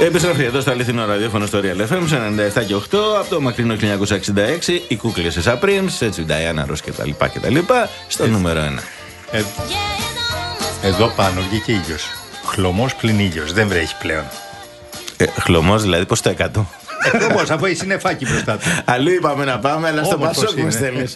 Επιστροφή εδώ στο αληθινό ραδιόφωνο στο Real FM 97 και 8 από το μακρινό 1966. Οι κούκλες της Supremes, έτσι, Diana Ross κτλ. Στο νούμερο 1. Εδώ πάνω βγήκε ήλιος. Χλωμός πλην ήλιος. Δεν βρέχει πλέον. Χλωμός δηλαδή, πώς το 100. Χλωμός, αφού έχει συννεφάκι μπροστά του. Αλλού είπαμε να πάμε, αλλά στο Πασόκ μου στέλνεις.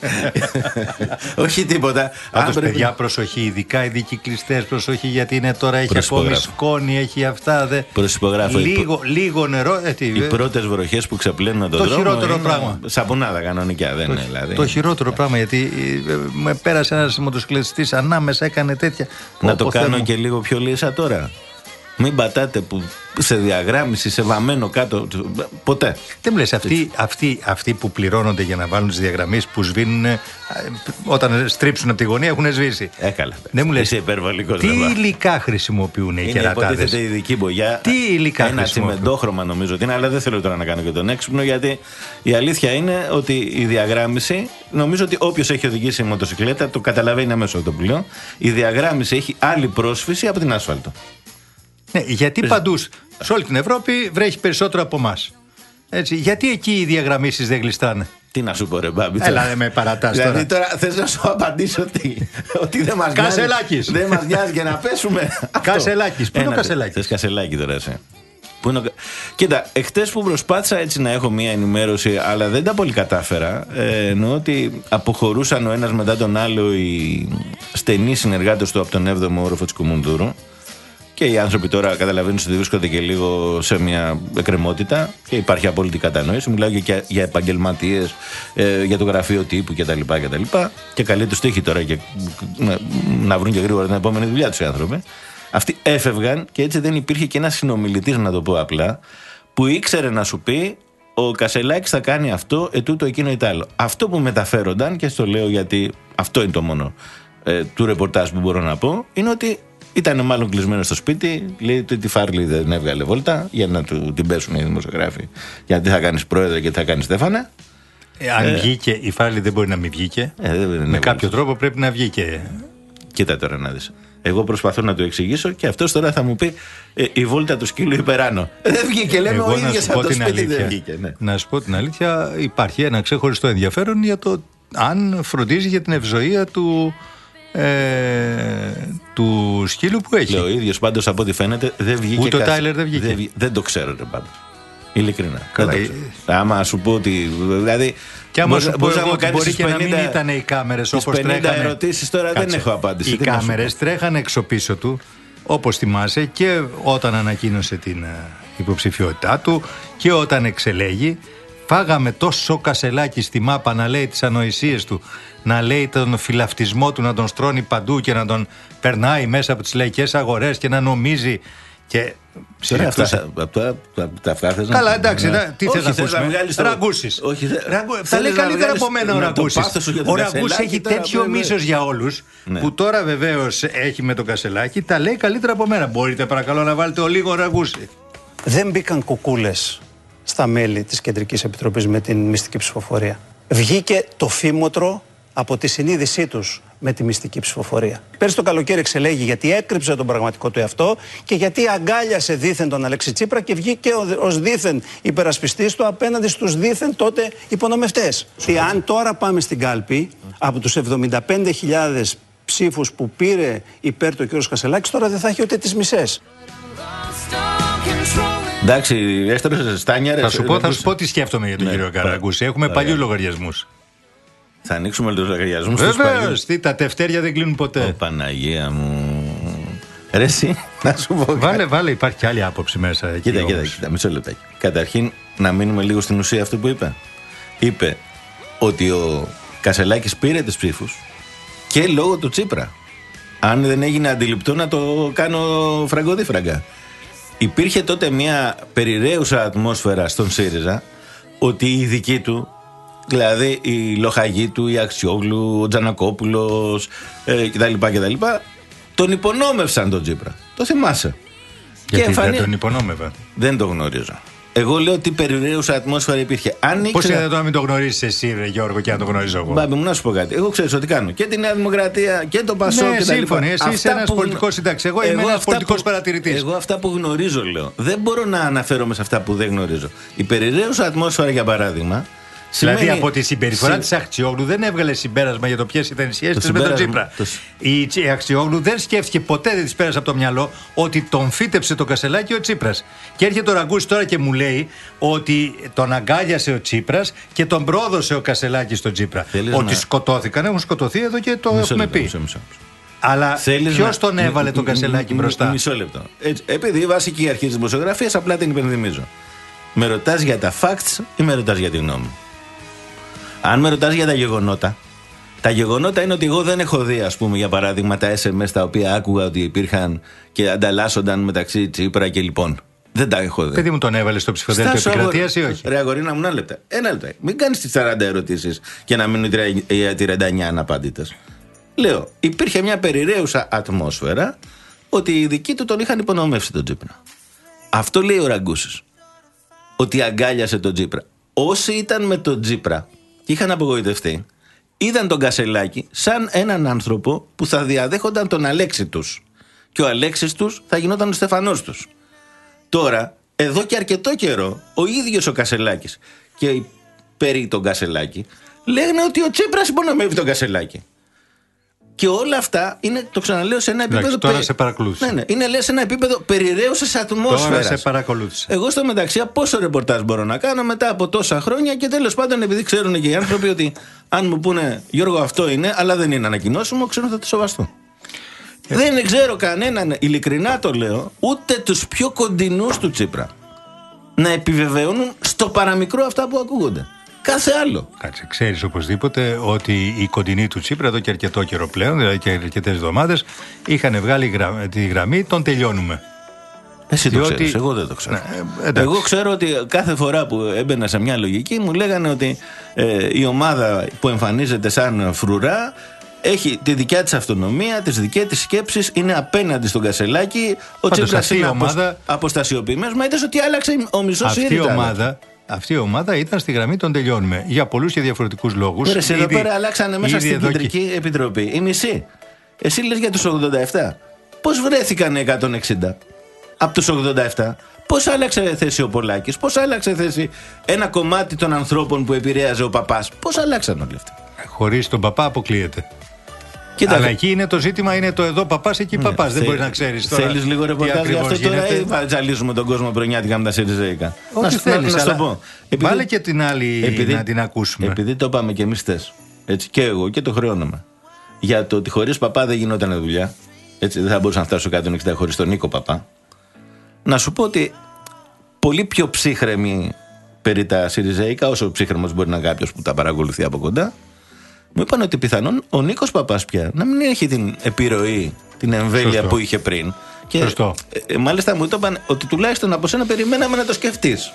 Όχι τίποτα. Πάντως, παιδιά, προσοχή, ειδικά οι δικυκλιστές, προσοχή, γιατί είναι τώρα, έχει ακόμη σκόνη, έχει αυτά. Προσυπογράφω. Λίγο νερό. Οι πρώτες βροχές που ξεπλένουν τον δρόμο. Το χειρότερο πράγμα. Σαπουνάδα κανονικά, δεν είναι δηλαδή. Το χειρότερο πράγμα, γιατί με πέρασε ένας μοτοσυκλετιστής ανάμεσα, έκανε τέτοια. Να το κάνω και λίγο πιο λύσα τώρα. Μην πατάτε που σε διαγράμμιση, σε βαμμένο κάτω. Ποτέ. Δεν μου λες, αυτοί που πληρώνονται για να βάλουν τις διαγραμμίσεις που σβήνουν, όταν στρίψουν από τη γωνία έχουν σβήσει. Έκαλα. Δεν μου λες, είσαι υπερβολικός. Τι υλικά χρησιμοποιούν οι κερατάδες. Είναι υποτίθεται ειδική μπογιά. Τι υλικά ένα τσιμεντόχρωμα νομίζω ότι είναι, αλλά δεν θέλω τώρα να κάνω και τον έξυπνο, γιατί η αλήθεια είναι ότι η διαγράμμιση, νομίζω ότι όποιος έχει οδηγήσει μοτοσυκλέτα το καταλαβαίνει αμέσως το που λέω. Η διαγράμμιση έχει άλλη πρόσφυση από την άσφαλτο. Ναι, γιατί παντού, σε όλη την Ευρώπη βρέχει περισσότερο από εμάς. Έτσι, γιατί εκεί οι διαγραμμίσεις δεν γλιστράνε. Τι να σου πω, ρε Μπάμπη. Έλα, με παρατάς τώρα. Δηλαδή τώρα θες να σου απαντήσω ότι δεν μας νοιάζει. Κασελάκης. Δεν μας νοιάζει και να πέσουμε. Κασελάκης. Πού είναι ο Κασελάκης. Θες Κασελάκη τώρα εσύ. Κοίτα, εχθές που προσπάθησα έτσι να έχω μια ενημέρωση, αλλά δεν τα πολύ κατάφερα, εννοώ ότι αποχωρούσαν ο ένας μετά τον άλλο οι στενοί συνεργάτες του από τον 7ο όροφο της Κουμουνδούρου. Και οι άνθρωποι τώρα καταλαβαίνουν ότι βρίσκονται και λίγο σε μια εκκρεμότητα και υπάρχει απόλυτη κατανόηση. Μιλάω και για επαγγελματίες, για το γραφείο τύπου κτλ. Και καλή τους τύχη τώρα και να βρουν και γρήγορα την επόμενη δουλειά τους οι άνθρωποι. Αυτοί έφευγαν και έτσι δεν υπήρχε και ένας συνομιλητής, να το πω απλά, που ήξερε να σου πει ο Κασελάκης θα κάνει αυτό, ετούτο, εκείνο ή τ' άλλο. Αυτό που μεταφέρονταν, και στο λέω γιατί αυτό είναι το μόνο του ρεπορτάζ που μπορώ να πω, είναι ότι ήταν μάλλον κλεισμένο στο σπίτι, λέει ότι τη Φάρλη δεν έβγαλε βόλτα για να την πέσουν οι δημοσιογράφοι. Γιατί θα κάνεις πρόεδρε και θα κάνεις Στέφανα. Αν βγήκε, η Φάρλη δεν μπορεί να μην βγήκε. Με κάποιο τρόπο πρέπει να βγήκε. Κοίτα τώρα να δεις. Εγώ προσπαθώ να του εξηγήσω και αυτός τώρα θα μου πει η βόλτα του σκύλου υπεράνω. Δεν βγήκε, λέμε ο ίδιος από το σπίτι δεν βγήκε. Ναι. Να σου πω την αλήθεια, υπάρχει ένα ξεχωριστό ενδιαφέρον για το αν φροντίζει για την ευζοία του σκύλου που έχει. Ο ίδιος πάντως από ό,τι φαίνεται δεν βγήκε. Ούτε ο Τάιλερ δεν βγήκε. Δεν το ξέρω πάντως. Ειλικρινά. Άμα σου πω ότι. Δηλαδή. Και άμα σου πω εγώ ότι μπορεί και να μην ήταν οι κάμερες όπως τρέχανε. Ερωτήσεις τώρα δεν έχω απάντηση. Οι κάμερες τρέχανε έξω πίσω του, όπως θυμάσαι, και όταν ανακοίνωσε την υποψηφιότητά του και όταν εξελέγει. Φάγαμε τόσο Κασελάκη στη μάπα να λέει τις ανοησίες του, να λέει τον φιλαυτισμό του, να τον στρώνει παντού και να τον περνάει μέσα από τις λαϊκές αγορές και να νομίζει. Και αυτά θες να... Καλά, εντάξει, τι θες να ακούσουμε. Ραγκούσης. Θα λέει καλύτερα από μένα ο Ραγκούσης. Ο Ραγκούσης έχει τέτοιο μίσος για όλους, που τώρα βεβαίως έχει με τον Κασελάκη. Τα λέει καλύτερα από μένα. Μπορείτε παρακαλώ να βάλετε ο λίγο Ραγκούση. Δεν μπήκαν κουκούλες στα μέλη της Κεντρικής Επιτροπής με την μυστική ψηφοφορία. Βγήκε το φήμοτρο από τη συνείδησή τους με τη μυστική ψηφοφορία. Πέρσι το καλοκαίρι εξελέγει γιατί έκρυψε τον πραγματικό του εαυτό και γιατί αγκάλιασε δήθεν τον Αλέξη Τσίπρα και βγήκε ως δήθεν υπερασπιστής του απέναντι στους δήθεν τότε υπονομευτές. Και αν τώρα πάμε στην κάλπη, από τους 75.000 ψήφους που πήρε υπέρ του κ. Κασελάκης, τώρα δεν θα έχει ούτε τις μισές. Εντάξει, έστρωσε στάνιαρες. Θα σου πω τι σκέφτομαι για τον κύριο Καραγκούση. Έχουμε παλιούς λογαριασμούς. Θα ανοίξουμε τους λογαριασμούς. Βεβαίως, τα τευτέρια δεν κλείνουν ποτέ. Παναγία μου. Ρε εσύ, να σου πω. Βάλε, υπάρχει και άλλη άποψη μέσα. Κοίτα, μισό λεπτάκι. Καταρχήν, να μείνουμε λίγο στην ουσία αυτό που είπε. Είπε ότι ο Κασελάκης πήρε τις ψήφους και λόγω του Τσίπρα. Αν δεν έγινε αντιληπτό, να το κάνω φραγκοδίφραγκα. Υπήρχε τότε μια περιραίουσα ατμόσφαιρα στον ΣΥΡΙΖΑ ότι οι δικοί του, δηλαδή η Λοχαγή του, η Αξιόγλου, ο Τζανακόπουλος κτλ. Τον υπονόμευσαν τον Τσίπρα. Το θυμάσαι. Γιατί δεν τον υπονόμευαν. Δεν το γνωρίζω. Εγώ λέω ότι περιραίουσα ατμόσφαιρα υπήρχε. Πώς είναι εδώ να μην το γνωρίζεις εσύ, ρε Γιώργο, και να το γνωρίζω εγώ? Μπάμπη μου, να σου πω κάτι. Εγώ ξέρω ότι κάνω και τη Νέα Δημοκρατία και το Πασόκ και τα λοιπά. Εσύ είσαι ένας πολιτικός συντάξης. Εγώ είμαι ένας πολιτικός παρατηρητής. Εγώ αυτά που γνωρίζω λέω. Δεν μπορώ να αναφέρομαι σε αυτά που δεν γνωρίζω. Η περιραίουσα ατμόσφαιρα, για παράδειγμα. Δηλαδή από τη συμπεριφορά της Αχτσιόγλου δεν έβγαλε συμπέρασμα για το ποιες ήταν οι σχέσεις της με τον Τσίπρα. Η Αχτσιόγλου δεν σκέφτηκε ποτέ, δεν της πέρασε από το μυαλό ότι τον φύτεψε το Κασελάκη ο Τσίπρας. Και έρχεται ο Ραγκούσης τώρα και μου λέει ότι τον αγκάλιασε ο Τσίπρας και τον πρόδωσε ο Κασελάκης στον Τσίπρα. Ότι σκοτώθηκαν, έχουν σκοτωθεί εδώ και το έχουμε πει. Αλλά ποιος τον έβαλε τον Κασελάκη μπροστά? Μισό λεπτό. Επειδή η βασική αρχή της δημοσιογραφίας, απλά την υπενθυμίζω. Με ρωτάς για τα facts ή με ρωτάς για τη γνώμη? Αν με ρωτάς για τα γεγονότα, τα γεγονότα είναι ότι εγώ δεν έχω δει, ας πούμε, για παράδειγμα, τα SMS τα οποία άκουγα ότι υπήρχαν και ανταλλάσσονταν μεταξύ Τσίπρα και λοιπόν. Δεν τα έχω δει. Παιδί μου, τον έβαλε στο ψηφοδέλτιο επικρατείας ή όχι? Ρε αγορίνα μου, ένα λεπτό. Μην κάνεις τις 40 ερωτήσεις και να μείνουν οι 39 αναπάντητες. Λέω, υπήρχε μια περιραίουσα ατμόσφαιρα ότι οι δικοί του τον είχαν υπονομεύσει τον Τσίπρα. Αυτό λέει ο Ραγκούσης. Ότι αγκάλιασε τον Τσίπρα. Όσοι ήταν με τον Τσίπρα και είχαν απογοητευτεί, είδαν τον Κασελάκη σαν έναν άνθρωπο που θα διαδέχονταν τον Αλέξη τους. Και ο Αλέξης τους θα γινόταν ο Στεφανός τους. Τώρα, εδώ και αρκετό καιρό, ο ίδιος ο Κασελάκης και περί τον Κασελάκη λένε ότι ο Τσίπρας υπονομεύει τον Κασελάκη. Και όλα αυτά είναι, το ξαναλέω, σε ένα επίπεδο. Τώρα σε παρακολούθησα. Ναι, είναι σε ένα επίπεδο περιραίουσας ατμόσφαιρας. Τώρα σε παρακολούθησα. Εγώ στο μεταξύ, πόσο ρεπορτάζ μπορώ να κάνω μετά από τόσα χρόνια και τέλος πάντων, επειδή ξέρουν και οι άνθρωποι ότι αν μου πούνε Γιώργο, αυτό είναι, αλλά δεν είναι ανακοινώσιμο, ξέρω θα το σοβαστώ. Δεν ξέρω κανέναν, ειλικρινά το λέω, ούτε τους πιο κοντινούς του Τσίπρα να επιβεβαιώνουν στο παραμικρό αυτά που ακούγονται. Κάθε άλλο. Κάτσε, ξέρεις οπωσδήποτε ότι οι κοντινοί του Τσίπρα εδώ και αρκετό καιρό πλέον, δηλαδή και αρκετές εβδομάδες, είχαν βγάλει τη γραμμή «Τον τελειώνουμε». Εσύ το ξέρεις, εγώ δεν το ξέρω. Εγώ ξέρω ότι κάθε φορά που έμπαινα σε μια λογική μου λέγανε ότι η ομάδα που εμφανίζεται σαν φρουρά έχει τη δικιά της αυτονομία, τις δικές της σκέψεις, είναι απέναντι στον Κασελάκη. Ο Τσίπρας είναι αποστασιοποιημένος. Μα είδες ότι άλλαξε ο μισός ΣΥΡΙΖΑ. Αυτή η ομάδα ήταν στη γραμμή «Τον τελειώνουμε» για πολλούς και διαφορετικούς λόγους. Εδώ πέρα αλλάξανε μέσα στην Κεντρική Επιτροπή η μισή. Εσύ λες για τους 87. Πώς βρέθηκαν 160 από τους 87? Πώς άλλαξε θέση ο Πολάκης? Πώς άλλαξε θέση ένα κομμάτι των ανθρώπων που επηρέαζε ο Παπάς? Πώς αλλάξαν όλοι αυτοί? Χωρίς τον Παπά αποκλείεται. Κοίτα, αλλά εκεί είναι το ζήτημα, είναι το εδώ παπάς, εκεί παπάς. Δεν μπορεί να ξέρεις τώρα. Θέλεις λίγο ρεπορτάζ για αυτό τώρα ή θα τζαλίσουμε τον κόσμο προνιάτικα με τα ΣΥΡΙΖΑΙΚΑ? Όχι, θέλεις, να το πω. Βάλε και την άλλη να την ακούσουμε. Επειδή το είπαμε και εμείς χτες, έτσι, και εγώ και το χρεώνομαι, για το ότι χωρίς Παπά δεν γινόταν δουλειά, έτσι, δεν θα μπορούσα να φτάσω 160 χωρίς τον Νίκο Παπά. Να σου πω ότι πολύ πιο ψύχρεμοι περί τα ΣΥΡΙΖΑΙΚΑ, όσο ψύχρεμος μπορεί να είναι κάποιος που τα παρακολουθεί από κοντά, μου είπαν ότι πιθανόν ο Νίκος Παπάς πια να μην έχει την επιρροή, την εμβέλεια που είχε πριν. Και μάλιστα μου είπαν ότι τουλάχιστον από σένα περιμέναμε να το σκεφτείς.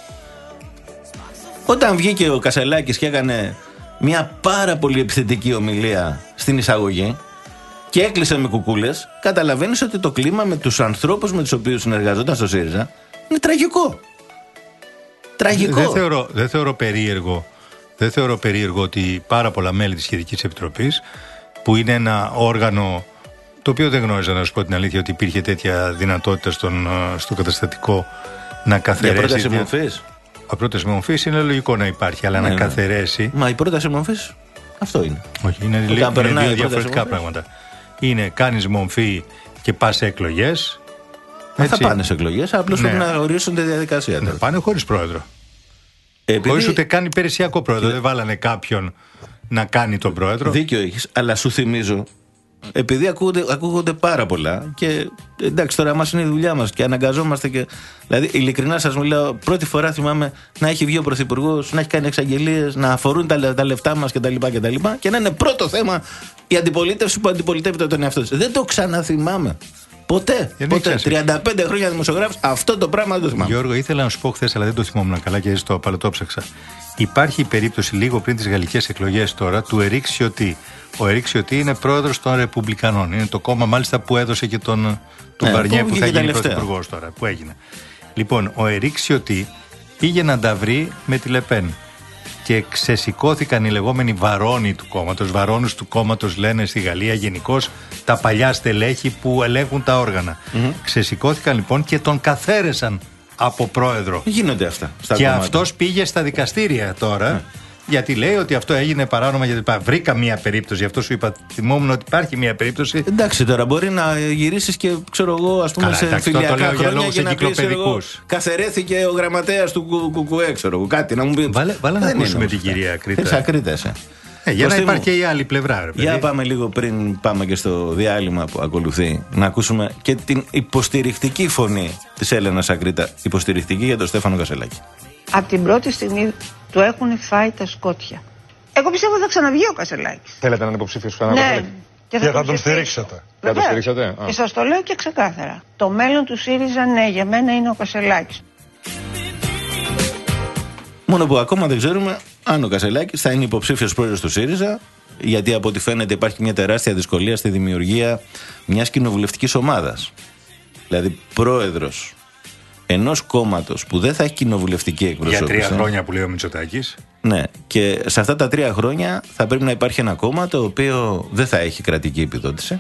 Όταν βγήκε ο Κασελάκης και έκανε μια πάρα πολύ επιθετική ομιλία στην εισαγωγή και έκλεισε με κουκούλες, καταλαβαίνεις ότι το κλίμα με τους ανθρώπους με τους οποίους συνεργαζόταν στο ΣΥΡΙΖΑ είναι τραγικό. Τραγικό. Δεν θεωρώ περίεργο ότι πάρα πολλά μέλη της Σχετικής Επιτροπής, που είναι ένα όργανο το οποίο δεν γνώριζα, να σου πω την αλήθεια, ότι υπήρχε τέτοια δυνατότητα στο καταστατικό να καθαρίσει. Για πρόταση μορφής. Πρόταση μορφής είναι λογικό να υπάρχει, αλλά να καθαρίσει. Μα η πρόταση μορφής αυτό είναι. Όχι, είναι δύο διαφορετικά πράγματα. Είναι κάνεις μορφή και πας σε εκλογές. Θα πάνε σε εκλογές, απλώς πρέπει να ορίσουν τη διαδικασία. Να πάνε χωρίς πρόεδρο. Χωρίς ούτε καν υπηρεσιακό πρόεδρο. Δεν βάλανε κάποιον να κάνει τον πρόεδρο. Δίκιο έχεις, αλλά σου θυμίζω, επειδή ακούγονται πάρα πολλά και εντάξει, τώρα μας είναι η δουλειά μας και αναγκαζόμαστε και. Δηλαδή, ειλικρινά σας μιλάω, πρώτη φορά θυμάμαι να έχει βγει ο Πρωθυπουργός, να έχει κάνει εξαγγελίες, να αφορούν τα λεφτά μας κτλ. Και να είναι πρώτο θέμα η αντιπολίτευση που αντιπολιτεύεται τον εαυτό της. Δεν το ξαναθυμάμαι. Ποτέ. 35 χρόνια δημοσιογράφος, αυτό το πράγμα δεν το θυμάμαι. Γιώργο, ήθελα να σου πω χθες, αλλά δεν το θυμόμουν καλά και το παλαιοτόψαξα. Υπάρχει η περίπτωση λίγο πριν τις γαλλικές εκλογές τώρα του Ερίκ Σιωτή. Ο Ερίκ Σιωτή είναι πρόεδρος των Ρεπουμπλικανών. Είναι το κόμμα μάλιστα που έδωσε και τον Μπαρνιέ που θα γίνει πρωθυπουργός τώρα. Που έγινε. Λοιπόν, ο Ερίκ Σιωτή πήγε να τα βρει με τη Λεπέν. Και ξεσηκώθηκαν οι λεγόμενοι βαρόνοι του κόμματος. Βαρόνους του κόμματος λένε στη Γαλλία γενικώς τα παλιά στελέχη που ελέγχουν τα όργανα. Ξεσηκώθηκαν λοιπόν και τον καθαίρεσαν από πρόεδρο. Γίνονται αυτά στα και κόμματα. αυτός πήγε στα δικαστήρια τώρα. Γιατί λέει ότι αυτό έγινε παράνομα. Γιατί βρήκα μία περίπτωση. Γι' αυτό σου είπα, θυμόμουν ότι υπάρχει μία περίπτωση. Εντάξει, τώρα μπορεί να γυρίσεις και ξέρω εγώ, ας πούμε, καλά, σε φιλιακά χρόνια και να πεις καθαιρέθηκε ο γραμματέας του ΚΚΕ, ξέρω εγώ, κάτι να μου πει. Βάλε να ακούσουμε την κυρία Ακρίτα. Τις Ακρίτες. Για να υπάρχει και η άλλη πλευρά. Ρε, για πάμε λίγο πριν πάμε και στο διάλειμμα που ακολουθεί, να ακούσουμε και την υποστηρικτική φωνή της Έλενας Ακρίτα, υποστηρικτική για τον Στέφανο Κασελάκη. Από την πρώτη στιγμή του έχουν φάει τα σκότια. Εγώ πιστεύω θα ξαναβγεί ο Κασελάκης. Θέλετε να είναι υποψήφιος ξανά, ναι. Και θα τον στηρίξατε. Θα τον στηρίξατε. Και σας το λέω και ξεκάθαρα. Το μέλλον του ΣΥΡΙΖΑ, ναι, για μένα είναι ο Κασελάκης. Μόνο που ακόμα δεν ξέρουμε αν ο Κασελάκης θα είναι υποψήφιος πρόεδρος του ΣΥΡΙΖΑ, γιατί από ό,τι φαίνεται υπάρχει μια τεράστια δυσκολία στη δημιουργία μιας κοινοβουλευτικής ομάδας. Δηλαδή πρόεδρος ενός κόμματος που δεν θα έχει κοινοβουλευτική εκπροσώπηση. Για 3 χρόνια που λέει ο Μητσοτάκης. Ναι, και σε αυτά τα 3 χρόνια θα πρέπει να υπάρχει ένα κόμμα το οποίο δεν θα έχει κρατική επιδότηση.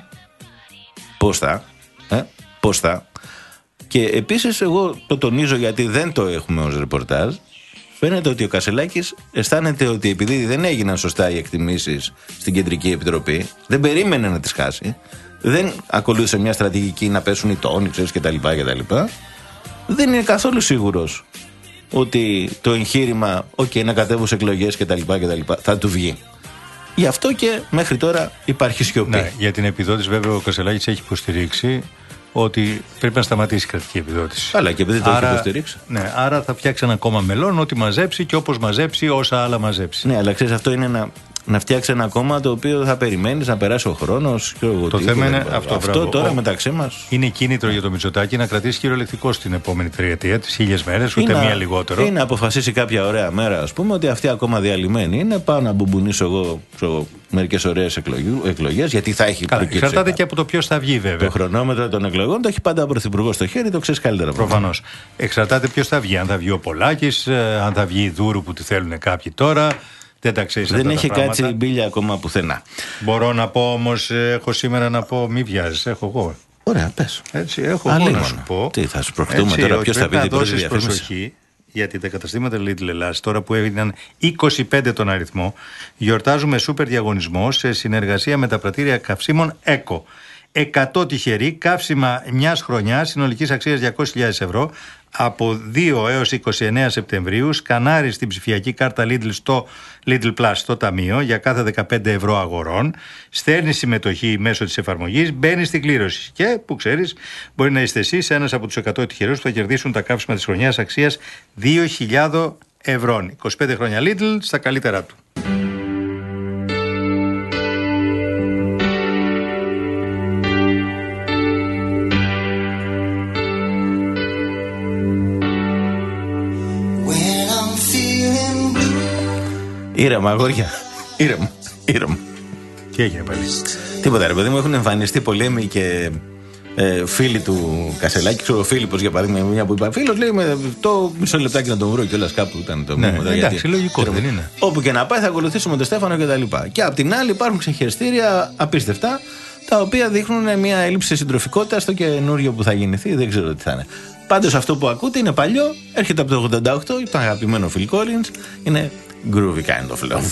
Πώς θα. Και επίσης εγώ το τονίζω γιατί δεν το έχουμε ως ρεπορτάζ. Φαίνεται ότι ο Κασελάκης αισθάνεται ότι επειδή δεν έγιναν σωστά οι εκτιμήσεις στην Κεντρική Επιτροπή, δεν περίμενε να τις χάσει, δεν ακολούθησε μια στρατηγική να πέσουν οι τόνοι, ξέρεις, κτλ. Δεν είναι καθόλου σίγουρος ότι το εγχείρημα, να κατέβουν σε εκλογές κτλ. Θα του βγει. Γι' αυτό και μέχρι τώρα υπάρχει σιωπή. Ναι, για την επιδότηση βέβαια ο Κασελάκης έχει υποστηρίξει ότι πρέπει να σταματήσει η κρατική επιδότηση. Αλλά και επειδή το έχει υποστηρίξει. Ναι, άρα θα φτιάξει ένα κόμμα μελών, ό,τι μαζέψει και όπως μαζέψει, όσα άλλα μαζέψει. Ναι, αλλά ξέρεις, αυτό είναι να φτιάξει ένα κόμμα το οποίο θα περιμένεις να περάσει ο χρόνος. Το θέμα είναι αυτό τώρα μεταξύ μας. Είναι κίνητρο για το Μητσοτάκη να κρατήσει κυριολεκτικό στην επόμενη τριετία, τις 1000 μέρες, ούτε μία λιγότερο. Ή να αποφασίσει κάποια ωραία μέρα, ας πούμε, ότι αυτή ακόμα διαλυμένη είναι. Πάω να μπουμπουνίσω εγώ μερικές ωραίες εκλογές, γιατί θα έχει προκύψει. Εξαρτάται και από το ποιος θα βγει, βέβαια. Το χρονόμετρο των εκλογών το έχει πάντα ο Πρωθυπουργός στο χέρι, το ξέρεις καλύτερα. Προφανώς. Εξαρτάται ποιος θα βγει. Αν θα βγει ο Πολάκης, αν θα βγει η Δούρου που τη θέλουν κάποιοι τώρα. Δεν έχει κάτσει η μπίλια ακόμα πουθενά. Μπορώ να πω όμως, έχω σήμερα να πω, μη βιάζεις, έχω εγώ. Ωραία, πες. Έτσι, έχω εγώ να σου πω. Τι θα σου προχτούμε τώρα, ποιος θα πει την πρώτη διαφήμιση. Προσοχή, γιατί τα καταστήματα Lidl Ελλάς, τώρα που έγιναν 25 τον αριθμό, γιορτάζουμε σούπερ διαγωνισμό σε συνεργασία με τα πρατήρια καυσίμων ΕΚΟ. 100 τυχεροί, καύσιμα μιας χρονιάς, συνολικής αξίας 200.000 ευρώ, από 2 έως 29 Σεπτεμβρίου, σκανάρει στην ψηφιακή κάρτα Lidl στο Lidl Plus στο ταμείο για κάθε 15 ευρώ αγορών, στέλνει συμμετοχή μέσω της εφαρμογής, μπαίνει στην κλήρωση και, που ξέρεις, μπορεί να είστε εσείς ένας από τους 100 τυχερούς που θα κερδίσουν τα καύσιμα της χρονιάς αξίας 2.000 ευρώ. 25 χρόνια Lidl στα καλύτερά του. Ήρεμα, αγόρια. Ήρεμα. Τι έγινε πάλι? Τίποτα, ρε παιδί μου, έχουν εμφανιστεί πολέμοι και φίλοι του Κασελάκη. Ξέρω ο Φίλιππος, για παράδειγμα, μια που είπα φίλος, λέει το μισό λεπτάκι να τον βρω κιόλας κάπου ήταν το μήνυμα. Ναι, εντάξει, λογικό δεν είναι. Όπου και να πάει θα ακολουθήσουμε τον Στέφανο κτλ. Και απ' την άλλη υπάρχουν ξεχειριστήρια απίστευτα, τα οποία δείχνουν μια έλλειψη συντροφικότητα στο καινούριο που θα γεννηθεί. Δεν ξέρω τι θα είναι. Πάντως αυτό που ακούτε είναι παλιό, έρχεται από το 88, το αγαπημένο Phil Collins, είναι Groovy Kind of Love.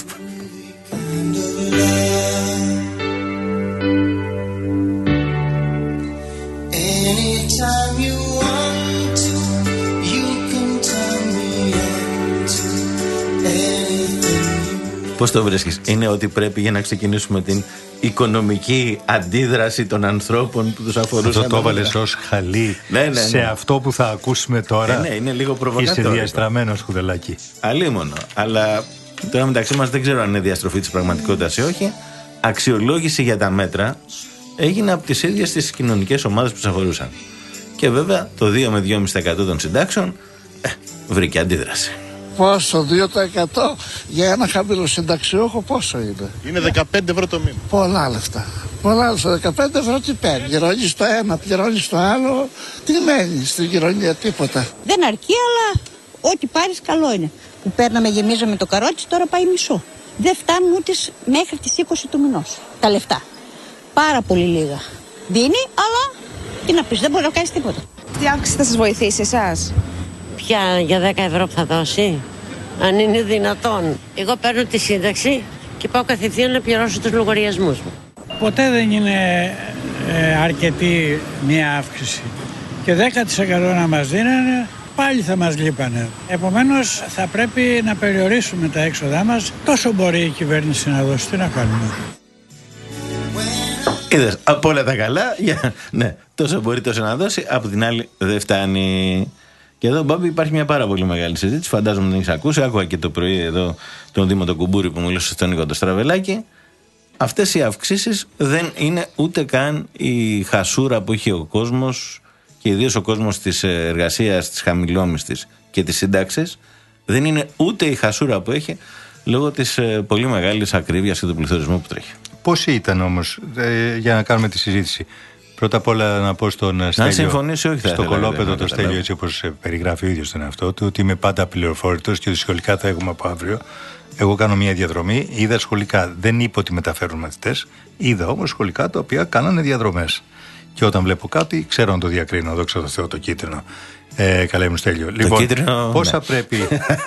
Πώς το βρίσκεις? Είναι ότι πρέπει για να ξεκινήσουμε την οικονομική αντίδραση των ανθρώπων που τους αφορούσαν. Αυτό το έβαλες ως χαλί σε αυτό που θα ακούσουμε τώρα. Ναι, είναι λίγο προβοκατόρικο. Είσαι διαστραμμένος, Χουδελάκη. Αλίμονο. Αλλά τώρα μεταξύ μας δεν ξέρω αν είναι διαστροφή της πραγματικότητας ή όχι. Αξιολόγηση για τα μέτρα έγινε από τις ίδιες τις κοινωνικές ομάδες που τους αφορούσαν. Και βέβαια το 2 με 2,5% των συντάξεων βρήκε αντίδραση. Πόσο, 2% για ένα χαμηλό συνταξιούχο πόσο είναι? Είναι 15 ευρώ το μήνα. Πολλά λεφτά. Πολλά λεφτά. 15 ευρώ τι παίρνει? Πληρώνεις το ένα, πληρώνεις το άλλο. Τι μένει στην κοινωνία? Τίποτα. Δεν αρκεί, αλλά ό,τι πάρεις καλό είναι. Που παίρναμε, γεμίζαμε το καρότσι, τώρα πάει μισό. Δεν φτάνουν ούτε μέχρι τις 20 του μηνός τα λεφτά. Πάρα πολύ λίγα. Δίνει, αλλά τι να πεις, δεν μπορεί να κάνεις τίποτα. Τι αύξηση θα σας βοηθήσει εσάς? Πια για 10 ευρώ που θα δώσει, αν είναι δυνατόν. Εγώ παίρνω τη σύνταξη και πάω κατευθείαν να πληρώσω τους λογαριασμούς μου. Ποτέ δεν είναι αρκετή μία αύξηση. Και 10% να μας δίνανε, πάλι θα μας λείπανε. Επομένως θα πρέπει να περιορίσουμε τα έξοδά μας. Τόσο μπορεί η κυβέρνηση να δώσει, τι να κάνουμε. Είδες, από όλα τα καλά, ναι, τόσο μπορεί τόσο να δώσει, από την άλλη δεν φτάνει. Και εδώ, Μπάμπη, υπάρχει μια πάρα πολύ μεγάλη συζήτηση. Φαντάζομαι την έχεις ακούσει. Άκουγα και το πρωί εδώ τον Δήμο τον Κουμπούρη που μιλούσε στον Νίκο το Στραβελάκη. Αυτές οι αυξήσεις δεν είναι ούτε καν η χασούρα που είχε ο κόσμος, και ιδίως ο κόσμος της εργασίας, της χαμηλόμισθης και της σύνταξης. Δεν είναι ούτε η χασούρα που έχει λόγω της πολύ μεγάλης ακρίβειας και του πληθωρισμού που τρέχει. Πόσοι ήταν όμως, για να κάνουμε τη συζήτηση? Πρώτα απ' όλα να πω στον Στέλιο, συμφωνήσει, όχι, στο κολόπεδο το Στέλιο, έτσι όπως περιγράφει ο ίδιος τον εαυτό του, ότι είμαι πάντα πληροφόρητος και ότι σχολικά θα έχουμε από αύριο. Εγώ κάνω μια διαδρομή, είδα σχολικά, δεν είπα ότι μεταφέρουν μαθητές, είδα όμως σχολικά τα οποία κάνανε διαδρομές. Και όταν βλέπω κάτι, ξέρω να το διακρίνω, δόξα τω Θεώ, το κίτρινο. Καλέ μου Στέλιο. Λοιπόν, κίτρινο, πόσα πρέπει.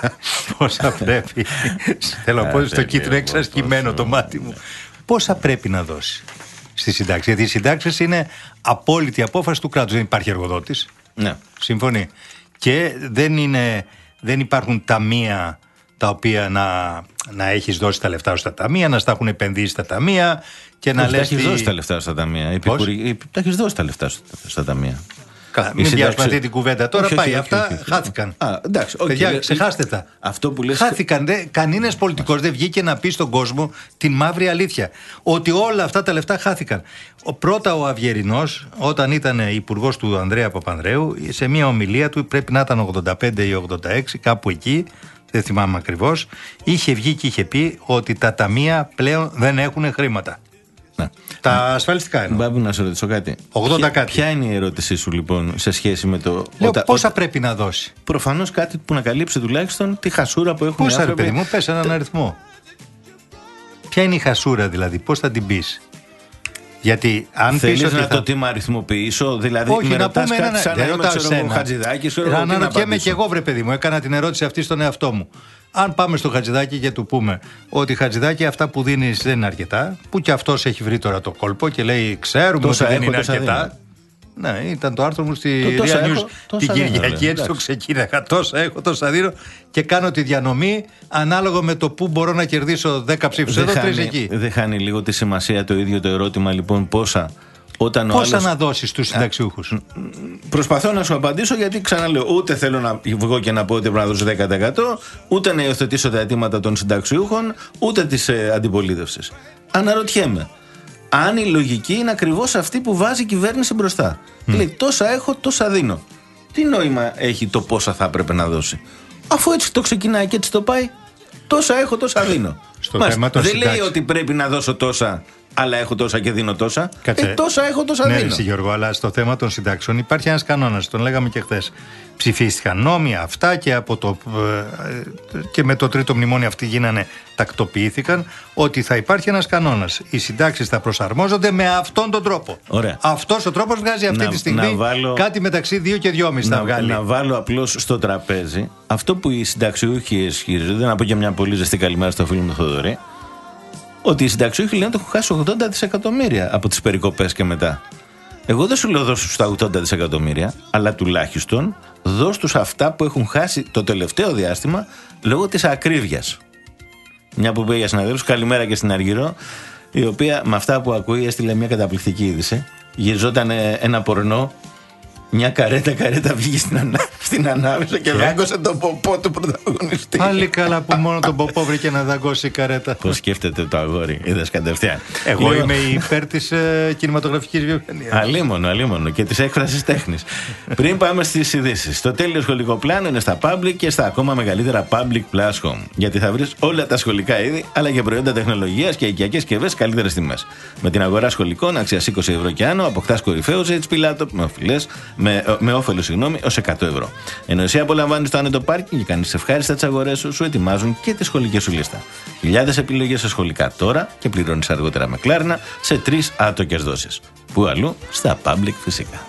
Θέλω να πω, στο κίτρινο εξασκημένο το μάτι μου. Πόσα πρέπει να δώσει στη συντάξη? Γιατί οι συντάξεις είναι απόλυτη απόφαση του κράτους. Δεν υπάρχει εργοδότης. Ναι. Συμφωνεί. Και δεν υπάρχουν ταμεία τα οποία να έχεις δώσει τα λεφτά στα ταμεία, να στα έχουν επενδύσει στα ταμεία και να λες. Τα έχεις δώσει τα λεφτά στα ταμεία. Τα έχεις δώσει τα λεφτά στα ταμεία. Καλά, μην πιάσουμε αυτή την κουβέντα τώρα. Πάει, αυτά χάθηκαν. Εντάξει, παιδιά, ξεχάστε τα. Αυτό που λες... Χάθηκαν. Κανένας πολιτικός δεν βγήκε να πει στον κόσμο την μαύρη αλήθεια. Ότι όλα αυτά τα λεφτά χάθηκαν. Πρώτα ο Αυγερινός, όταν ήταν υπουργός του Ανδρέα Παπανδρέου, σε μια ομιλία του, πρέπει να ήταν 85 ή 86, κάπου εκεί, δεν θυμάμαι ακριβώς, είχε βγει και είχε πει ότι τα ταμεία πλέον δεν έχουν χρήματα. Ναι. Τα ασφαλιστικά εννοώ. Μπάμπη, να σε ρωτήσω κάτι. 80 κάτι. Ποια είναι η ερώτησή σου λοιπόν σε σχέση με το. Πόσα πρέπει να δώσει? Προφανώς κάτι που να καλύψει τουλάχιστον τη χασούρα που έχουν οι άνθρωποι. Πόσα, ρε παιδί μου, πες έναν αριθμό. Ποια είναι η χασούρα δηλαδή, πώς θα την πεις? Γιατί αν θέλεις ότι να το τι με αριθμοποιήσω, δηλαδή όχι, με να ρωτάς πούμε κάτι σαν να είμαι εσένα. Χατζηδάκης. Αναρωτιέμαι και εγώ, βρε παιδί μου, έκανα την ερώτηση αυτή στον εαυτό μου. Αν πάμε στο Χατζηδάκη και του πούμε ότι Χατζηδάκη, αυτά που δίνεις δεν είναι αρκετά, που και αυτός έχει βρει τώρα το κόλπο και λέει ξέρουμε ότι δεν είναι αρκετά. Ναι, ήταν το άρθρο μου στη Real News την Κυριακή, έτσι το ξεκίναγα. Τόσα έχω, τόσα δίνω και κάνω τη διανομή ανάλογα με το που μπορώ να κερδίσω 10 ψήφους εδώ, 3 εκεί. Δεν χάνει λίγο τη σημασία το ίδιο το ερώτημα λοιπόν πόσα να δώσεις στους συνταξιούχους? Προσπαθώ να σου απαντήσω, γιατί ξαναλέω, ούτε θέλω να βγω και να πω ότι πρέπει να δώσω 10%, ούτε να υιοθετήσω τα αιτήματα των συνταξιούχων, ούτε της αντιπολίτευσης. Αναρωτιέμαι αν η λογική είναι ακριβώς αυτή που βάζει η κυβέρνηση μπροστά. Λέει τόσα έχω, τόσα δίνω. Τι νόημα έχει το πόσα θα έπρεπε να δώσει? Αφού έτσι το ξεκινάει και έτσι το πάει, τόσα έχω, τόσα δίνω. Δεν λέει ότι πρέπει να δώσω τόσα, αλλά έχω τόσα και δίνω τόσα. Τόσα έχω, τόσα δίνω. Ναι, Γιώργο, αλλά στο θέμα των συντάξεων υπάρχει ένας κανόνας, τον λέγαμε και χθες. Ψηφίστηκαν νόμοι αυτά και με το τρίτο μνημόνιο αυτοί τακτοποιήθηκαν, ότι θα υπάρχει ένας κανόνας. Οι συντάξεις θα προσαρμόζονται με αυτόν τον τρόπο. Ωραία. Αυτός ο τρόπος βγάζει αυτή τη στιγμή κάτι μεταξύ 2 και 2,5 θα βγάλει. Να βάλω απλώς στο τραπέζι αυτό που οι συνταξιούχοι ισχυρίζονται, να πω και μια πολύ ζεστή καλημέρα στο φίλο μου τον Θοδωρή, ότι οι συνταξιούχοι λένε ότι έχουν χάσει 80 δισεκατομμύρια από τις περικοπές και μετά. Εγώ δεν σου λέω δώσ' τους τα 80 δισεκατομμύρια, αλλά τουλάχιστον δώσ' τους αυτά που έχουν χάσει το τελευταίο διάστημα λόγω της ακρίβειας. Μια που πήγε για συναδέλφους, καλημέρα και στην Αργυρό, η οποία με αυτά που ακούει έστειλε μια καταπληκτική είδηση. Γυριζόταν ένα πορνό, μια καρέτα βγήκε στην ανάμεσα και δάγκωσε τον ποπό του πρωταγωνιστή. Πάλι καλά που μόνο τον ποπό βρήκε να δαγκώσει η καρέτα. Πώς σκέφτεται το αγόρι, είδες κατευθείαν. Εγώ είμαι υπέρ της κινηματογραφικής βιομηχανίας. Αλίμονο και της έκφρασης τέχνης. Πριν πάμε στις ειδήσεις, το τέλειο σχολικό πλάνο είναι στα Public και στα ακόμα μεγαλύτερα Public Plus Home. Γιατί θα βρεις όλα τα σχολικά είδη, αλλά και προϊόντα τεχνολογίας και οικιακές συσκευές καλύτερες τιμές. Με την αγορά σχολικών αξίας 20 ευρώ και άνω, αποκτάς κορυφαίους HP laptop με οφειλές με όφελο, ως 100 ευρώ. Ενώ εσύ απολαμβάνεις το άνετο πάρκινγκ και κάνεις ευχάριστα τις αγορές σου, σου ετοιμάζουν και τη σχολική σου λίστα. Χιλιάδες επιλογές σε σχολικά τώρα και πληρώνεις αργότερα με κλάρινα σε 3 άτοκες δόσεις. Πού αλλού? Στα Public φυσικά.